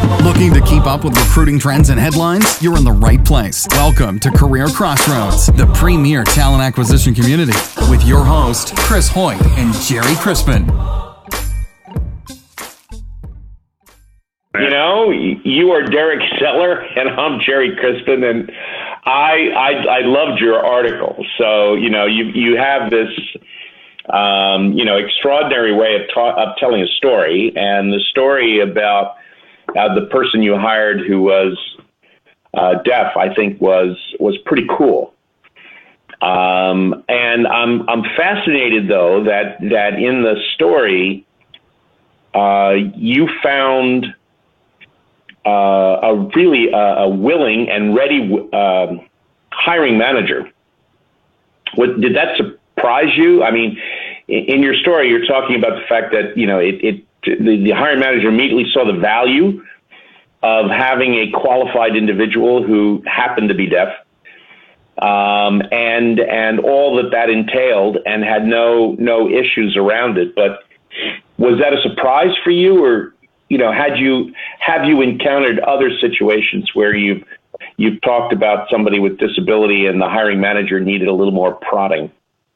Looking to keep up with recruiting trends and headlines? You're in the right place. Welcome to Career Crossroads, the premier talent acquisition community, with your host, Chris Hoyt and Jerry Crispin. You know, you are Derek Settler, and I'm Jerry Crispin, and I loved your article. So, you know, you have this, extraordinary way of telling a story, and the story about the person you hired who was deaf, I think, was pretty cool. And I'm fascinated, though, that in the story, you found a willing and ready hiring manager. Did that surprise you? I mean, in your story, you're talking about the fact that, you know, the hiring manager immediately saw the value of having a qualified individual who happened to be deaf, and all that entailed, and had no issues around it. But was that a surprise for you, or, you know, have you encountered other situations where you've talked about somebody with disability and the hiring manager needed a little more prodding?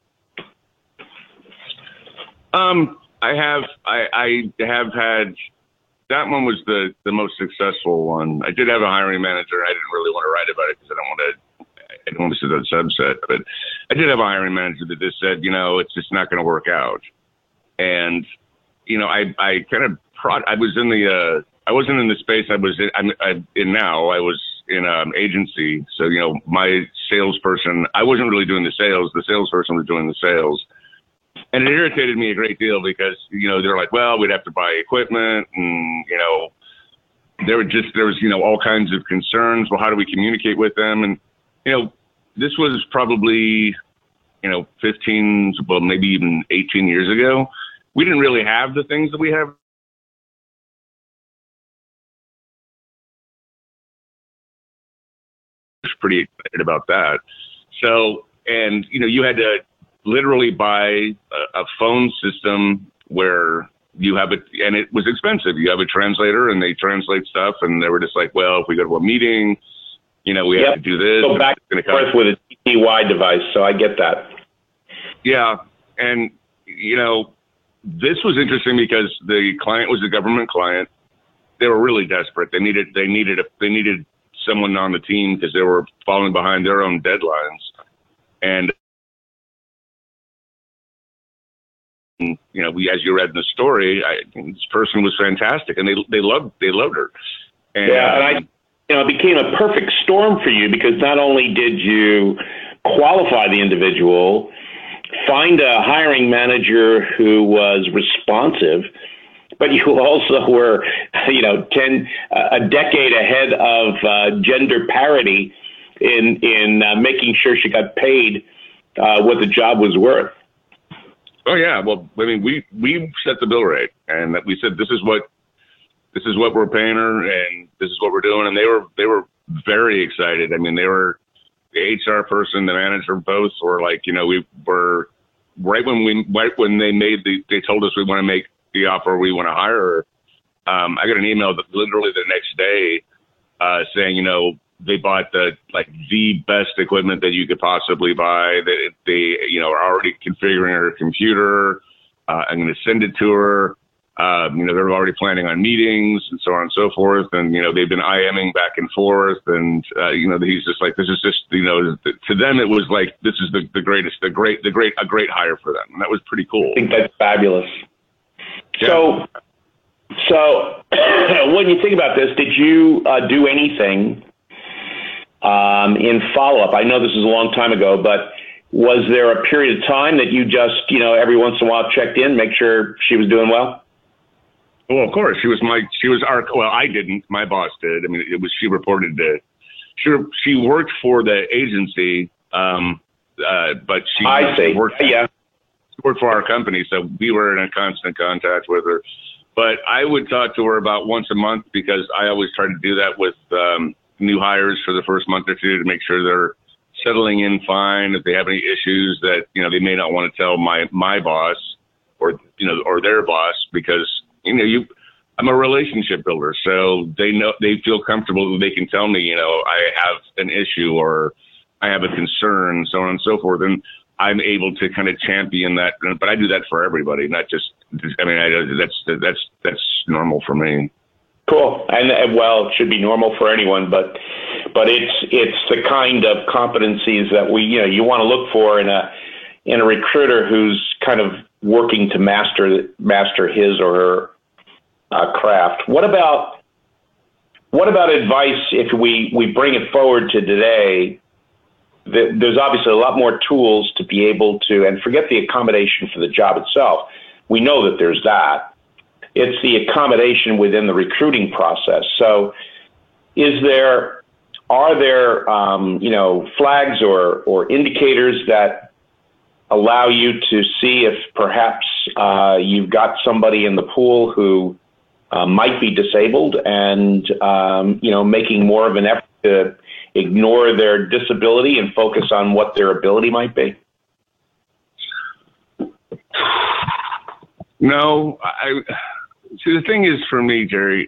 I have had, that one was the most successful one. I did have a hiring manager. I didn't really want to write about it because I don't want to sit on a subset, but I did have a hiring manager that just said, you know, it's just not going to work out. And, you know, I kind of I was in the, I wasn't in the space I was in now. I was in an agency. So, you know, my salesperson, I wasn't really doing the sales. The salesperson was doing the sales. And it irritated me a great deal because, you know, they're like, well, we'd have to buy equipment, and, you know, there was, you know, all kinds of concerns. Well, how do we communicate with them? And, you know, this was probably, you know, 15, well, maybe even 18 years ago. We didn't really have the things that we have. I was pretty excited about that. So, and, you know, you had to literally buy a phone system where you have it, and it was expensive. You have a translator, and they translate stuff, and they were just like, well, if we go to a meeting, you know, we have to do this. Go back and forth with a TTY device, so I get that. Yeah, and, you know, this was interesting because the client was a government client. They were really desperate. They needed someone on the team because they were falling behind their own deadlines. And, you know, as you read in the story, this person was fantastic, and they loved her. And, and it became a perfect storm for you, because not only did you qualify the individual, find a hiring manager who was responsive, but you also were, you know, a decade ahead of gender parity in making sure she got paid what the job was worth. Oh yeah, well, I mean, we set the bill rate, and we said this is what we're paying her, and this is what we're doing, and they were very excited. I mean, they were, the HR person, the manager, both were like, you know, we were right when they told us we want to make the offer, we want to hire her. I got an email that literally the next day saying, you know, they bought the best equipment that you could possibly buy, that they, you know, are already configuring her computer. I'm going to send it to her. You know, they're already planning on meetings and so on and so forth. And, you know, they've been IMing back and forth. And, you know, he's just like, this is just, you know, to them, it was like, this is a great hire for them. And that was pretty cool. I think that's fabulous. Yeah. So when you think about this, did you do anything in follow-up? I know this is a long time ago, but was there a period of time that you just, you know, every once in a while checked in, make sure she was doing well? Well, of course, I didn't, my boss did. I mean, she reported to, she worked for the agency, but she worked for our company. So we were in a constant contact with her, but I would talk to her about once a month, because I always try to do that with, new hires for the first month or two to make sure they're settling in fine. If they have any issues that, you know, they may not want to tell my boss or, you know, or their boss, because, you know, I'm a relationship builder, so they feel comfortable that they can tell me, I have an issue or I have a concern, so on and so forth, and I'm able to kind of champion that. But I do that for everybody, not just. I mean, that's normal for me. Cool, and well, it should be normal for anyone, but it's the kind of competencies that you want to look for in a recruiter who's kind of working to master his or her craft. What about advice if we bring it forward to today? There's obviously a lot more tools to be able to, and forget the accommodation for the job itself. We know that there's that. It's the accommodation within the recruiting process. So are there flags or indicators that allow you to see if perhaps you've got somebody in the pool who might be disabled and, making more of an effort to ignore their disability and focus on what their ability might be? No, see, the thing is for me, Jerry,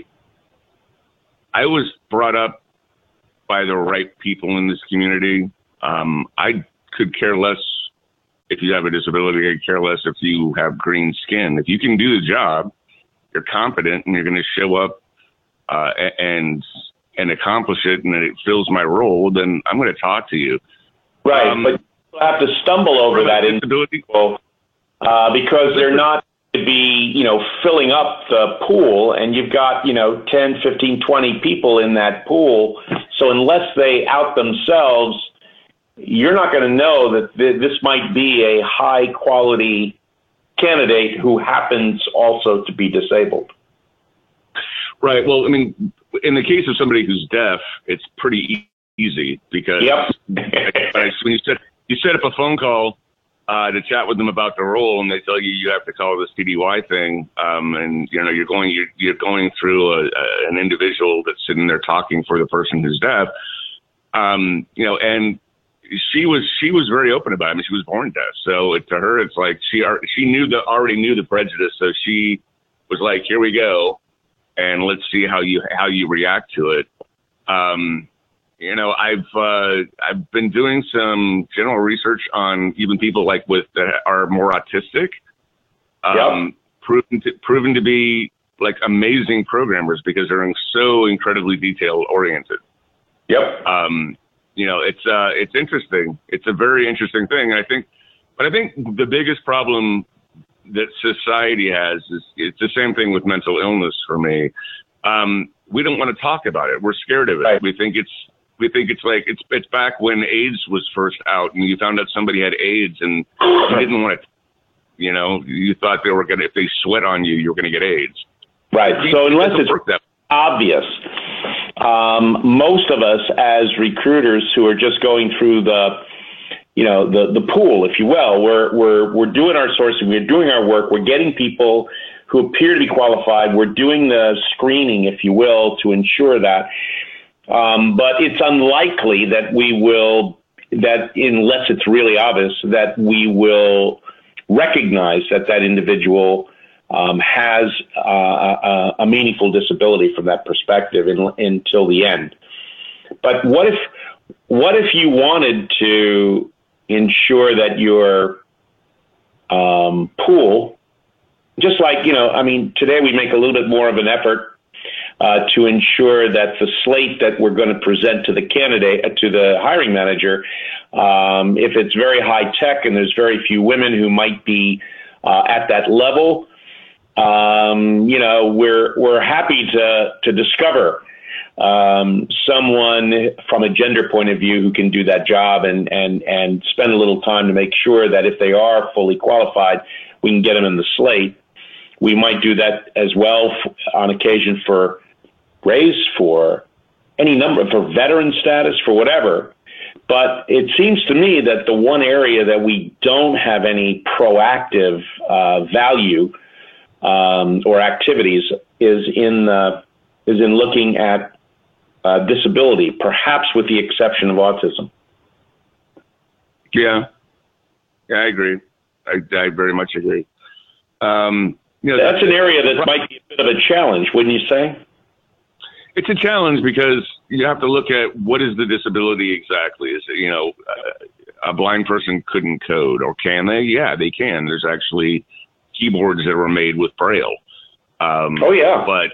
I was brought up by the right people in this community. I could care less if you have a disability. I care less if you have green skin. If you can do the job, you're competent and you're going to show up and accomplish it, and it fills my role, then I'm going to talk to you. Right, but you have to stumble over that individual because they're not to be, filling up the pool, and you've got, 10, 15, 20 people in that pool. So unless they out themselves, you're not going to know that this might be a high quality candidate who happens also to be disabled. Right. Well, I mean, in the case of somebody who's deaf, it's pretty easy because when you set up a phone call to chat with them about the role, and they tell you have to call this TDY thing, and you're going through an individual that's sitting there talking for the person who's deaf, and she was very open about it. I mean, she was born deaf, so to her it's like she already knew the prejudice, so she was like, here we go, and let's see how you react to it. I've been doing some general research on even people that are more autistic, proven to be like amazing programmers because they're so incredibly detail oriented. Yep. It's interesting. It's a very interesting thing. And I think the biggest problem that society has is it's the same thing with mental illness for me. We don't want to talk about it. We're scared of it. Right. We think it's like it's back when AIDS was first out and you found out somebody had AIDS and you didn't want to, you thought they were going to, if they sweat on you, you're going to get AIDS. Right. So unless it's obvious, most of us as recruiters who are just going through the pool, if you will, we're doing our sourcing, we're doing our work, we're getting people who appear to be qualified, we're doing the screening, if you will, to ensure that. But it's unlikely that unless it's really obvious, that we will recognize that individual has a meaningful disability from that perspective until the end. But what if you wanted to ensure that your pool, just like, today we make a little bit more of an effort to ensure that the slate that we're going to present to the candidate, to the hiring manager, if it's very high tech and there's very few women who might be at that level, we're happy to discover someone from a gender point of view who can do that job and spend a little time to make sure that if they are fully qualified, we can get them in the slate. We might do that as well on occasion for raise, for any number, for veteran status, for whatever. But it seems to me that the one area that we don't have any proactive value or activities is in looking at disability, perhaps with the exception of autism. Yeah, I agree. I very much agree. That's an area that might be a bit of a challenge, wouldn't you say? It's a challenge because you have to look at what is the disability exactly. Is it, a blind person couldn't code, or can they? Yeah, they can. There's actually keyboards that were made with Braille. Oh yeah. But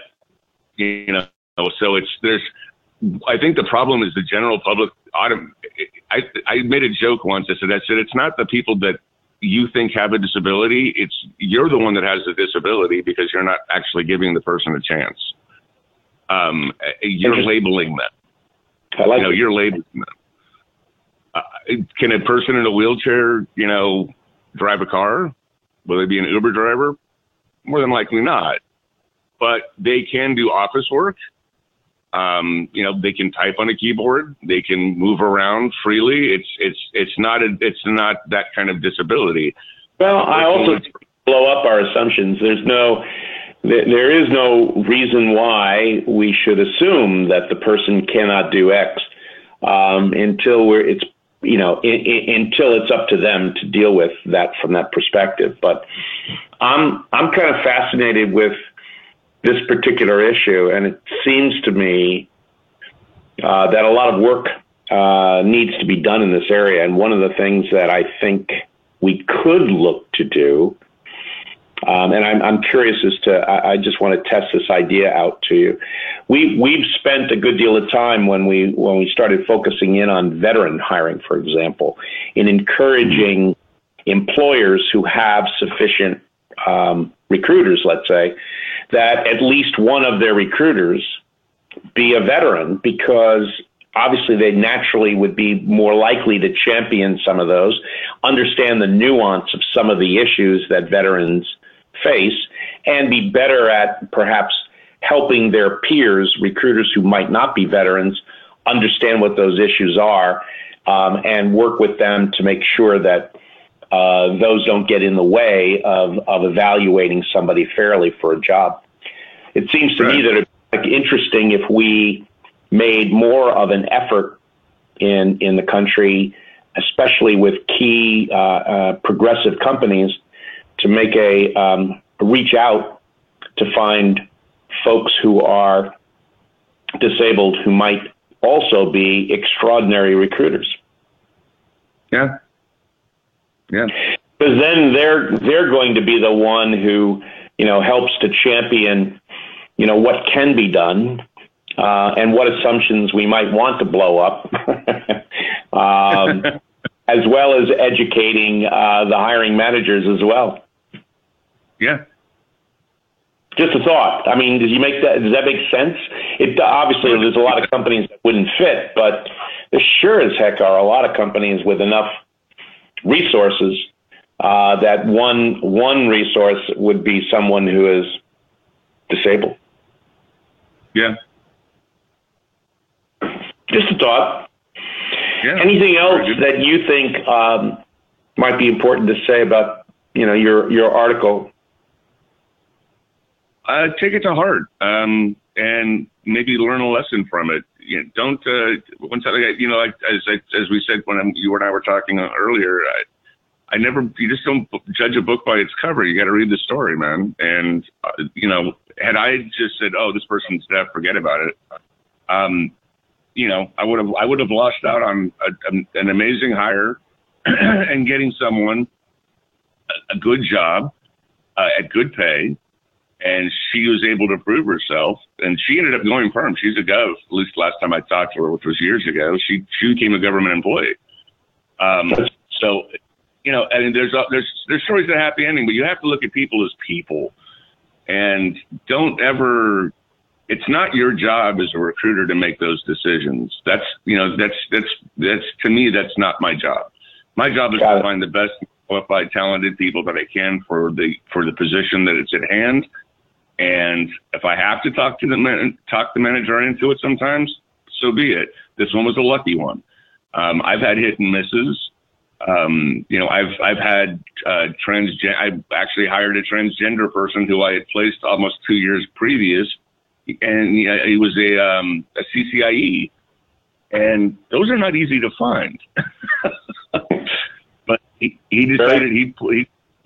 so I think the problem is the general public. I made a joke once. I said it's not the people that you think have a disability. You're the one that has the disability because you're not actually giving the person a chance. You're labeling them. I like you're labeling them. Can a person in a wheelchair, drive a car? Will they be an Uber driver? More than likely not. But they can do office work. They can type on a keyboard. They can move around freely. It's not that kind of disability. Well, I also blow up our assumptions. There is no reason why we should assume that the person cannot do X until it's up to them to deal with that from that perspective. But I'm kind of fascinated with this particular issue, and it seems to me that a lot of work needs to be done in this area. And one of the things that I think we could look to do, and I'm curious as to, I just want to test this idea out to you. We've spent a good deal of time when we started focusing in on veteran hiring, for example, in encouraging employers who have sufficient recruiters, let's say, that at least one of their recruiters be a veteran, because obviously they naturally would be more likely to champion some of those, understand the nuance of some of the issues that veterans face, and be better at perhaps helping their peers, recruiters who might not be veterans, understand what those issues are, and work with them to make sure that those don't get in the way of evaluating somebody fairly for a job. It seems to me that it's interesting if we made more of an effort in the country, especially with key progressive companies, to make a reach out to find folks who are disabled who might also be extraordinary recruiters. Yeah. Yeah. Because then they're going to be the one who, helps to champion, what can be done, and what assumptions we might want to blow up, as well as educating the hiring managers as well. Yeah. Just a thought. I mean, does that make sense? Obviously, there's a lot of companies that wouldn't fit, but there sure as heck are a lot of companies with enough resources that one resource would be someone who is disabled. Yeah. Just a thought. Yeah. Anything else that you think might be important to say about your article? Take it to heart, and maybe learn a lesson from it. Don't as we said when you and I were talking earlier. You just don't judge a book by its cover. You got to read the story, man. And had I just said, "Oh, this person's deaf, forget about it," I would have lost out on an amazing hire and getting someone a good job at good pay. And she was able to prove herself, and she ended up going perm. She's a gov. At least last time I talked to her, which was years ago, she became a government employee. So, and there's stories of happy ending, but you have to look at people as people, and don't ever. It's not your job as a recruiter to make those decisions. That's to me, that's not my job. My job is to find the best qualified, talented people that I can for the position that it's at hand. And if I have to talk the manager into it sometimes, so be it. This one was a lucky one. I've had hit and misses. I've had I've actually hired a transgender person who I had placed almost 2 years previous, and he was a CCIE, and those are not easy to find. But he decided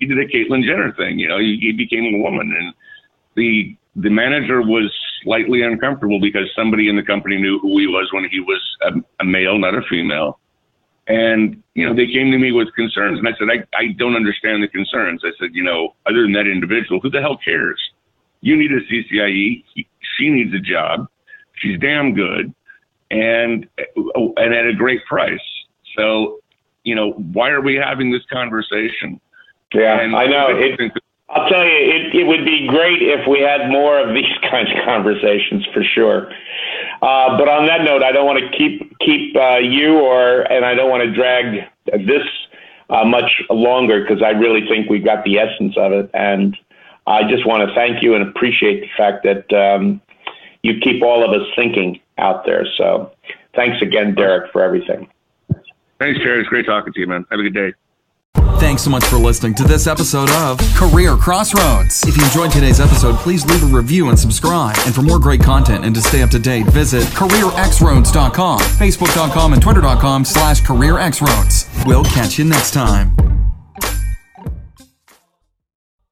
he did a Caitlyn Jenner thing. He became a woman, and the manager was slightly uncomfortable because somebody in the company knew who he was when he was a male, not a female. And, they came to me with concerns, and I said, I don't understand the concerns. I said, other than that individual, who the hell cares? You need a CCIE. She needs a job. She's damn good and at a great price. So, why are we having this conversation? Yeah, I know. I'll tell you, it would be great if we had more of these kinds of conversations, for sure. But on that note, I don't want to keep and I don't want to drag this much longer, because I really think we got the essence of it. And I just want to thank you and appreciate the fact that you keep all of us thinking out there. So thanks again, Derek, for everything. Thanks, Jerry. It's great talking to you, man. Have a good day. Thanks so much for listening to this episode of Career Crossroads. If you enjoyed today's episode, please leave a review and subscribe. And for more great content and to stay up to date, visit CareerXroads.com, Facebook.com, and Twitter.com/CareerXroads. We'll catch you next time.